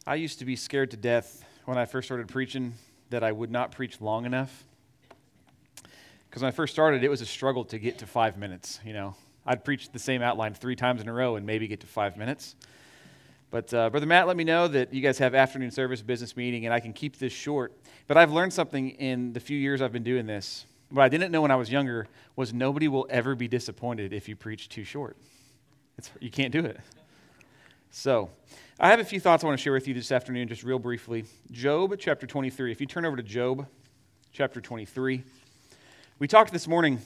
I used to be scared to death when I first started preaching that I would not preach long enough. Because when I first started, it was a struggle to get to 5 minutes, I'd preach the same outline 3 times in a row and maybe get to 5 minutes. But Brother Matt let me know that you guys have afternoon service, business meeting, and I can keep this short. But I've learned something in the few years I've been doing this. What I didn't know when I was younger was nobody will ever be disappointed if you preach too short. You can't do it. So, I have a few thoughts I want to share with you this afternoon, just real briefly. Job chapter 23. If you turn over to Job chapter 23. We talked this morning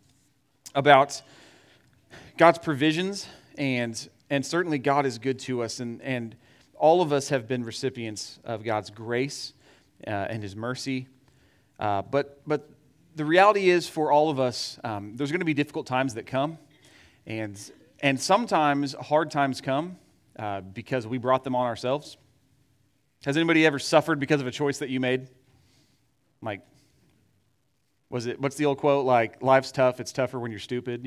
about God's provisions, and certainly God is good to us, and all of us have been recipients of God's grace and His mercy. But the reality is, for all of us, there's going to be difficult times that come, and sometimes hard times come because we brought them on ourselves. Has anybody ever suffered because of a choice that you made? Like, what's the old quote? Like, life's tough, it's tougher when you're stupid,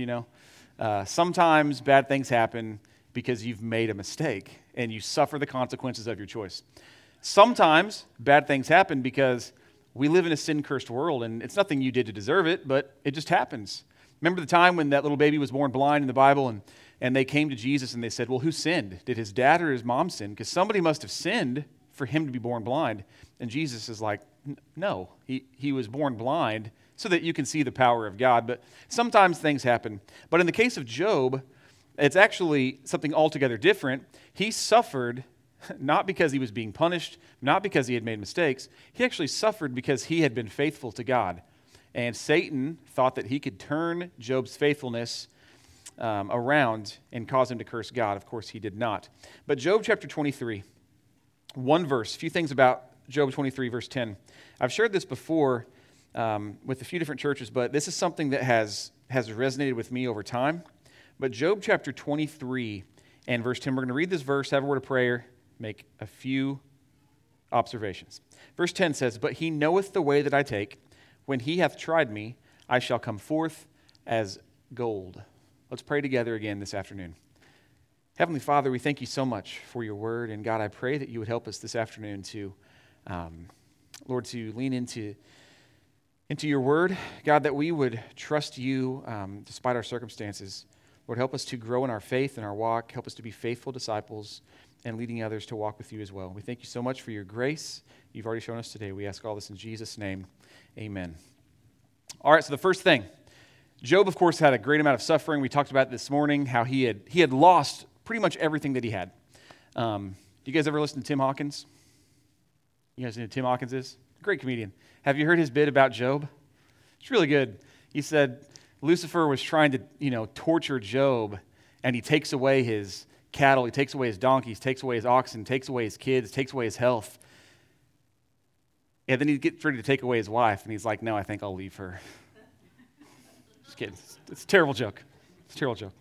Sometimes bad things happen because you've made a mistake and you suffer the consequences of your choice. Sometimes bad things happen because we live in a sin-cursed world, and it's nothing you did to deserve it, but it just happens. Remember the time when that little baby was born blind in the Bible, and they came to Jesus and they said, well, who sinned? Did his dad or his mom sin? Because somebody must have sinned for him to be born blind. And Jesus is like, no, he was born blind so that you can see the power of God. But sometimes things happen. But in the case of Job, it's actually something altogether different. He suffered not because he was being punished, not because he had made mistakes. He actually suffered because he had been faithful to God. And Satan thought that he could turn Job's faithfulness around and cause him to curse God. Of course, he did not. But Job chapter 23, one verse, a few things about Job 23, verse 10. I've shared this before with a few different churches, but this is something that has resonated with me over time. But Job chapter 23 and verse 10, we're going to read this verse, have a word of prayer, make a few observations. Verse 10 says, "But he knoweth the way that I take. When he hath tried me, I shall come forth as gold." Let's pray together again this afternoon. Heavenly Father, we thank you so much for your word. And God, I pray that you would help us this afternoon to, Lord, to lean into your word. God, that we would trust you despite our circumstances. Lord, help us to grow in our faith and our walk. Help us to be faithful disciples and leading others to walk with you as well. We thank you so much for your grace you've already shown us today. We ask all this in Jesus' name. Amen. All right, so the first thing. Job, of course, had a great amount of suffering. We talked about this morning, how he had lost pretty much everything that he had. Do you guys ever listen to Tim Hawkins? You guys know who Tim Hawkins is? Great comedian. Have you heard his bit about Job? It's really good. He said Lucifer was trying to, torture Job, and he takes away his cattle, he takes away his donkeys, takes away his oxen, takes away his kids, takes away his health. And then he gets ready to take away his wife, and he's like, no, I think I'll leave her. Just kidding. It's a terrible joke. It's a terrible joke.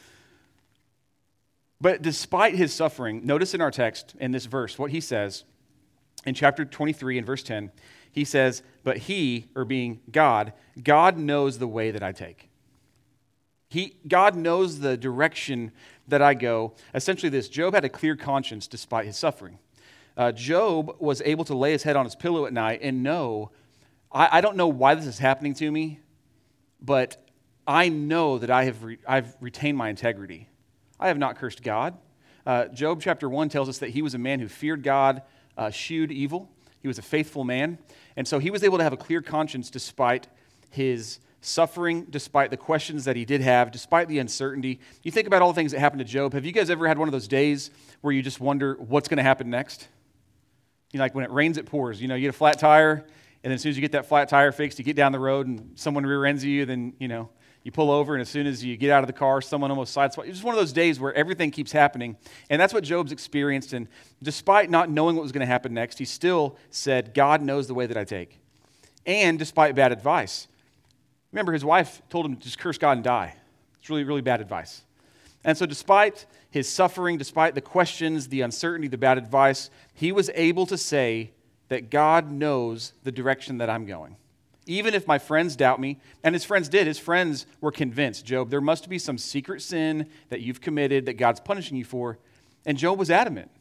But despite his suffering, notice in our text, in this verse, what he says in chapter 23 and verse 10, he says, but he, or being God knows the way that I take. God knows the direction that I go. Essentially this, Job had a clear conscience despite his suffering. Job was able to lay his head on his pillow at night and know, I don't know why this is happening to me, but I know that I've retained my integrity. I have not cursed God. Job chapter 1 tells us that he was a man who feared God, eschewed evil. He was a faithful man. And so he was able to have a clear conscience despite his suffering, despite the questions that he did have, despite the uncertainty. You think about all the things that happened to Job. Have you guys ever had one of those days where you just wonder what's going to happen next? Like when it rains, it pours. You get a flat tire, and then as soon as you get that flat tire fixed, you get down the road and someone rear ends you, then, you pull over, and as soon as you get out of the car, someone almost sideswipes. It's just one of those days where everything keeps happening. And that's what Job's experienced. And despite not knowing what was going to happen next, he still said, God knows the way that I take. And despite bad advice. Remember, his wife told him to just curse God and die. It's really, really bad advice. And so despite his suffering, despite the questions, the uncertainty, the bad advice, he was able to say that God knows the direction that I'm going. Even if my friends doubt me, and his friends did, his friends were convinced, Job, there must be some secret sin that you've committed that God's punishing you for. And Job was adamant.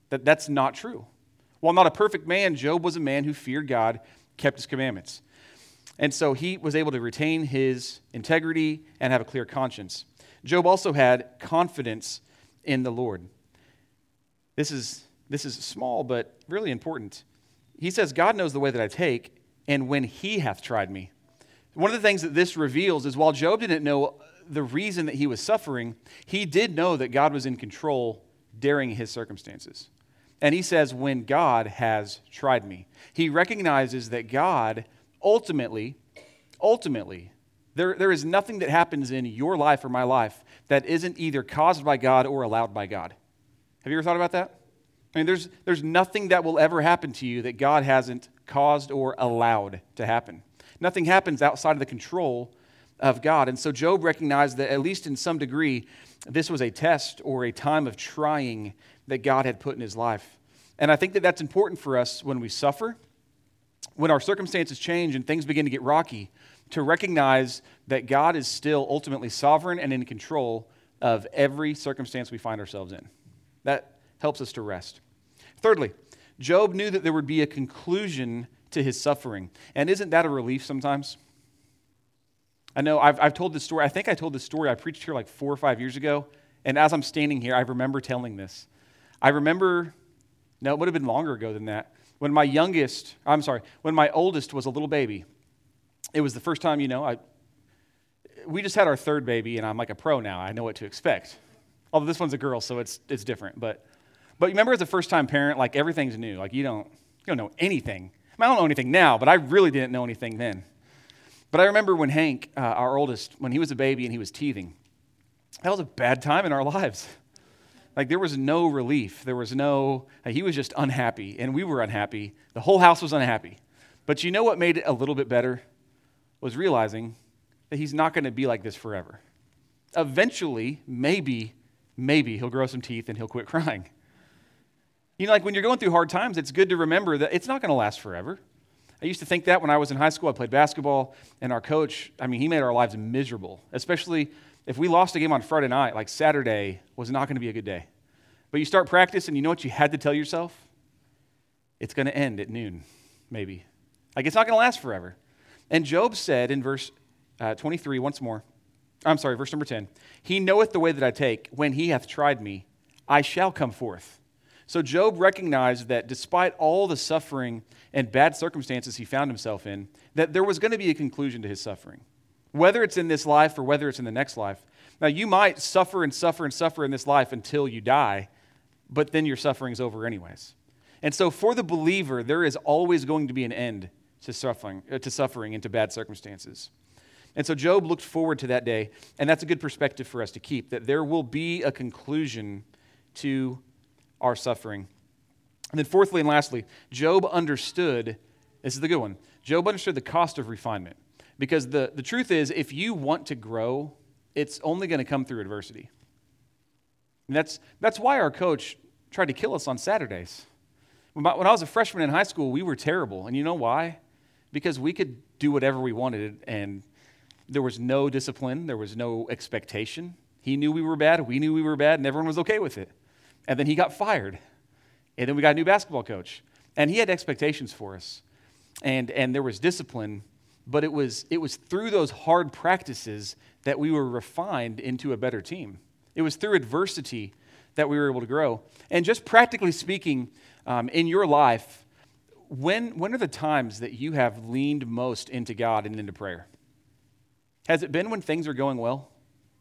That's not true. While not a perfect man, Job was a man who feared God, kept his commandments. And so he was able to retain his integrity and have a clear conscience. Job also had confidence in the Lord. This is small, but really important. He says, God knows the way that I take, and when he hath tried me. One of the things that this reveals is while Job didn't know the reason that he was suffering, he did know that God was in control during his circumstances. And he says, when God has tried me. He recognizes that God ultimately, there is nothing that happens in your life or my life that isn't either caused by God or allowed by God. Have you ever thought about that? I mean, there's nothing that will ever happen to you that God hasn't caused or allowed to happen. Nothing happens outside of the control of God. And so Job recognized that at least in some degree, this was a test or a time of trying that God had put in his life. And I think that that's important for us when we suffer, when our circumstances change and things begin to get rocky, to recognize that God is still ultimately sovereign and in control of every circumstance we find ourselves in. That helps us to rest. Thirdly, Job knew that there would be a conclusion to his suffering. And isn't that a relief sometimes? I know I've told this story. I think I told this story. I preached here like 4 or 5 years ago. And as I'm standing here, I remember telling this. It would have been longer ago than that. When my oldest was a little baby, it was the first time, we just had our third baby, and I'm like a pro now. I know what to expect. Although this one's a girl, so it's different. But remember, as a first-time parent, like everything's new. Like you don't know anything. I don't know anything now, but I really didn't know anything then. But I remember when Hank, our oldest, when he was a baby and he was teething, that was a bad time in our lives. Like there was no relief. He was just unhappy, and we were unhappy. The whole house was unhappy. But you know what made it a little bit better? Was realizing that he's not going to be like this forever. Eventually, maybe he'll grow some teeth and he'll quit crying. Like when you're going through hard times, it's good to remember that it's not going to last forever. I used to think that when I was in high school. I played basketball, and our coach, he made our lives miserable, especially if we lost a game on Friday night. Like Saturday was not going to be a good day. But you start practice, and you know what you had to tell yourself? It's going to end at noon, maybe. Like it's not going to last forever. And Job said in verse 23 once more, verse number 10, he knoweth the way that I take. When he hath tried me, I shall come forth. So Job recognized that despite all the suffering and bad circumstances he found himself in, that there was going to be a conclusion to his suffering, whether it's in this life or whether it's in the next life. Now, you might suffer and suffer and suffer in this life until you die, but then your suffering's over anyways. And so for the believer, there is always going to be an end to suffering and to bad circumstances. And so Job looked forward to that day, and that's a good perspective for us to keep, that there will be a conclusion to our suffering. And then fourthly and lastly, Job understood, this is the good one, Job understood the cost of refinement. Because the truth is, if you want to grow, it's only going to come through adversity. And that's why our coach tried to kill us on Saturdays. When I was a freshman in high school, we were terrible. And you know why? Because we could do whatever we wanted, and there was no discipline, there was no expectation. He knew we were bad, we knew we were bad, and everyone was okay with it. And then he got fired. And then we got a new basketball coach. And he had expectations for us. And there was discipline, but it was through those hard practices that we were refined into a better team. It was through adversity that we were able to grow. And just practically speaking, in your life, when are the times that you have leaned most into God and into prayer? Has it been when things are going well?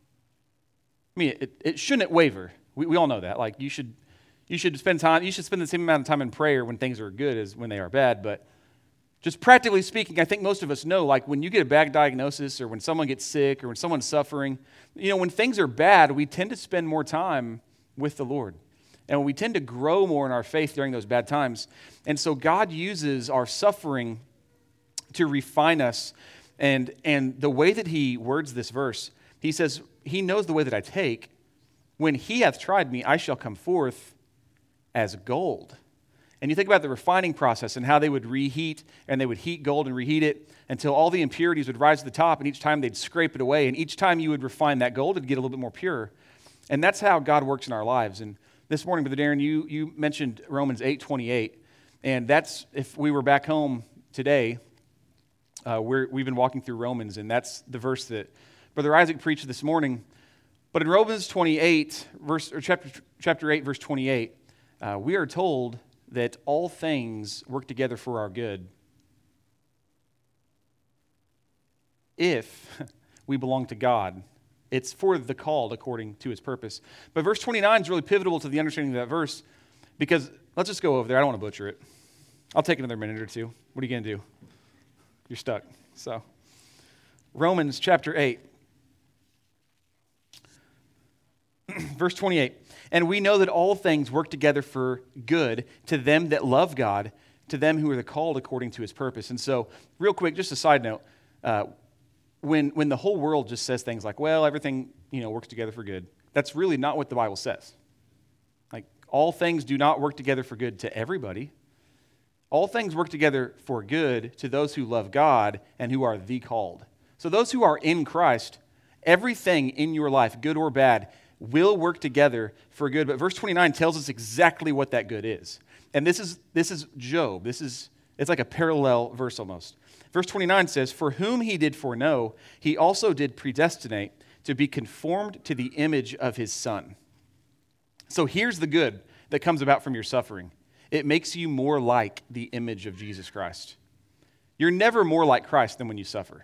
It shouldn't waver. We all know that. Like you should spend the same amount of time in prayer when things are good as when they are bad. But just practically speaking, I think most of us know, like when you get a bad diagnosis or when someone gets sick or when someone's suffering, when things are bad, we tend to spend more time with the Lord. And we tend to grow more in our faith during those bad times. And so God uses our suffering to refine us. And the way that he words this verse, he says, he knows the way that I take. When he hath tried me, I shall come forth as gold. And you think about the refining process and how they would reheat, and they would heat gold and reheat it until all the impurities would rise to the top, and each time they'd scrape it away, and each time you would refine that gold, it'd get a little bit more pure. And that's how God works in our lives. And This morning, Brother Darren, you mentioned Romans 8:28, and that's, if we were back home today, we've been walking through Romans, and that's the verse that Brother Isaac preached this morning. But in Romans 28, chapter 8, verse 28, we are told that all things work together for our good if we belong to God. It's for the called according to his purpose. But verse 29 is really pivotal to the understanding of that verse, because let's just go over there. I don't want to butcher it. I'll take another minute or two. What are you going to do? You're stuck. So, Romans chapter 8, verse 28. And we know that all things work together for good to them that love God, to them who are the called according to his purpose. And so, real quick, just a side note, when the whole world just says things like, well, everything, works together for good, that's really not what the Bible says. Like, all things do not work together for good to everybody. All things work together for good to those who love God and who are the called. So those who are in Christ, everything in your life, good or bad, will work together for good. But verse 29 tells us exactly what that good is. And this is Job. It's like a parallel verse almost. Verse 29 says, for whom he did foreknow, he also did predestinate to be conformed to the image of his Son. So here's the good that comes about from your suffering. It makes you more like the image of Jesus Christ. You're never more like Christ than when you suffer.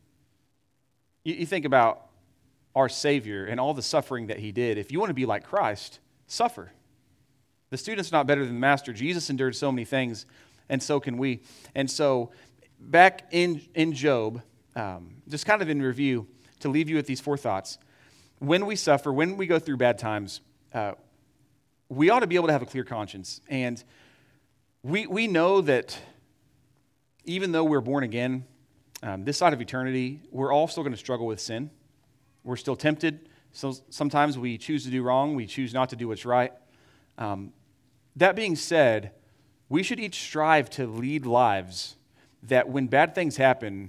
You think about our Savior and all the suffering that he did. If you want to be like Christ, suffer. The student's not better than the master. Jesus endured so many things, and so can we. And so back in Job, just kind of in review, to leave you with these 4 thoughts. When we suffer, when we go through bad times, we ought to be able to have a clear conscience. And we know that even though we're born again, this side of eternity, we're all still going to struggle with sin. We're still tempted. So sometimes we choose to do wrong. We choose not to do what's right. That being said, we should each strive to lead lives that when bad things happen,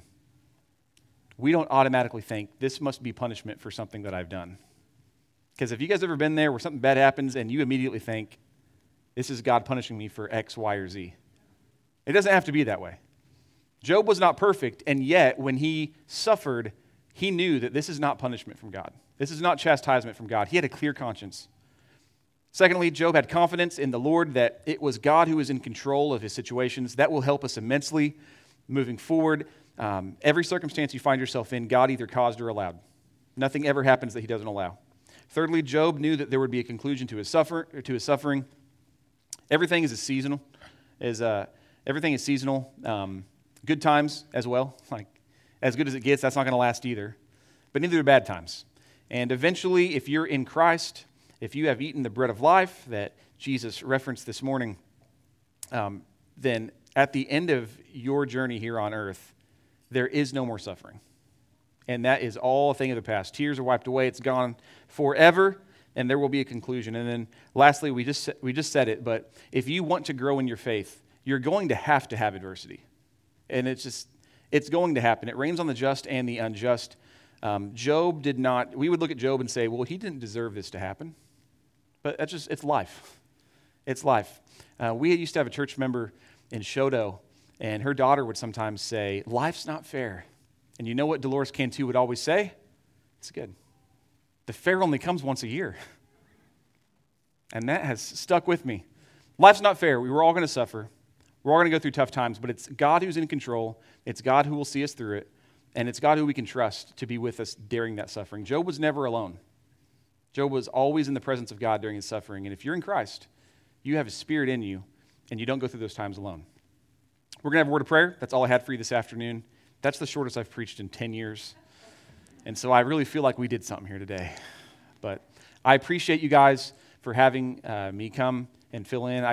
we don't automatically think, this must be punishment for something that I've done. Because if you guys ever been there where something bad happens and you immediately think, this is God punishing me for X, Y, or Z. It doesn't have to be that way. Job was not perfect, and yet when he suffered, he knew that this is not punishment from God. This is not chastisement from God. He had a clear conscience. Secondly, Job had confidence in the Lord that it was God who was in control of his situations. That will help us immensely moving forward. Every circumstance you find yourself in, God either caused or allowed. Nothing ever happens that he doesn't allow. Thirdly, Job knew that there would be a conclusion to his suffering. Everything is seasonal. Everything is seasonal. Good times as well. Like, as good as it gets, that's not going to last either. But neither are bad times. And eventually, if you're in Christ, if you have eaten the bread of life that Jesus referenced this morning, then at the end of your journey here on earth, there is no more suffering. And that is all a thing of the past. Tears are wiped away. It's gone forever, and there will be a conclusion. And then lastly, we just said it, but if you want to grow in your faith, you're going to have adversity. And it's going to happen. It rains on the just and the unjust. Job did not, we would look at Job and say, well, he didn't deserve this to happen. But it's life. It's life. We used to have a church member in Shodo, and her daughter would sometimes say, life's not fair. And you know what Dolores Cantu would always say? It's good. The fair only comes once a year. And that has stuck with me. Life's not fair. We were all going to suffer. We're all going to go through tough times, but it's God who's in control. It's God who will see us through it. And it's God who we can trust to be with us during that suffering. Job was never alone. Job was always in the presence of God during his suffering. And if you're in Christ, you have a spirit in you, and you don't go through those times alone. We're going to have a word of prayer. That's all I had for you this afternoon. That's the shortest I've preached in 10 years. And so I really feel like we did something here today. But I appreciate you guys for having me come and fill in.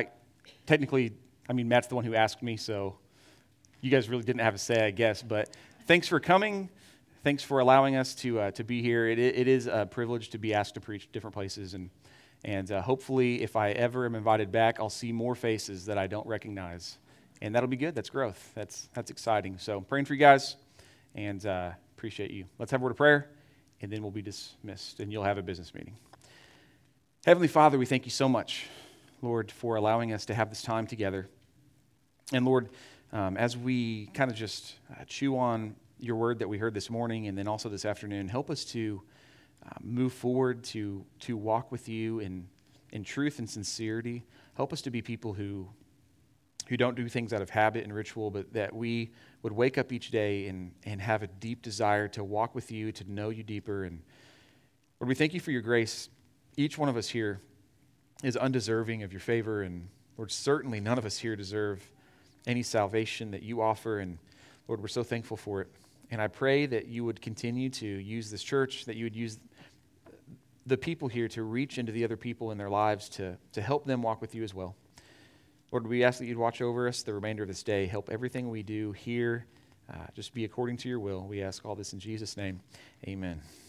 Matt's the one who asked me, so you guys really didn't have a say, I guess. But thanks for coming. Thanks for allowing us to be here. It is a privilege to be asked to preach different places. And hopefully, if I ever am invited back, I'll see more faces that I don't recognize. And that'll be good. That's growth. That's exciting. So praying for you guys, and appreciate you. Let's have a word of prayer, and then we'll be dismissed, and you'll have a business meeting. Heavenly Father, we thank you so much, Lord, for allowing us to have this time together. And Lord, as we kind of just chew on your word that we heard this morning and then also this afternoon, help us to move forward, to walk with you in truth and sincerity. Help us to be people who don't do things out of habit and ritual, but that we would wake up each day and have a deep desire to walk with you, to know you deeper. And Lord, we thank you for your grace. Each one of us here is undeserving of your favor, and Lord, certainly none of us here deserve any salvation that you offer, and Lord, we're so thankful for it. And I pray that you would continue to use this church, that you would use the people here to reach into the other people in their lives to help them walk with you as well. Lord, we ask that you'd watch over us the remainder of this day. Help everything we do here just be according to your will. We ask all this in Jesus' name. Amen.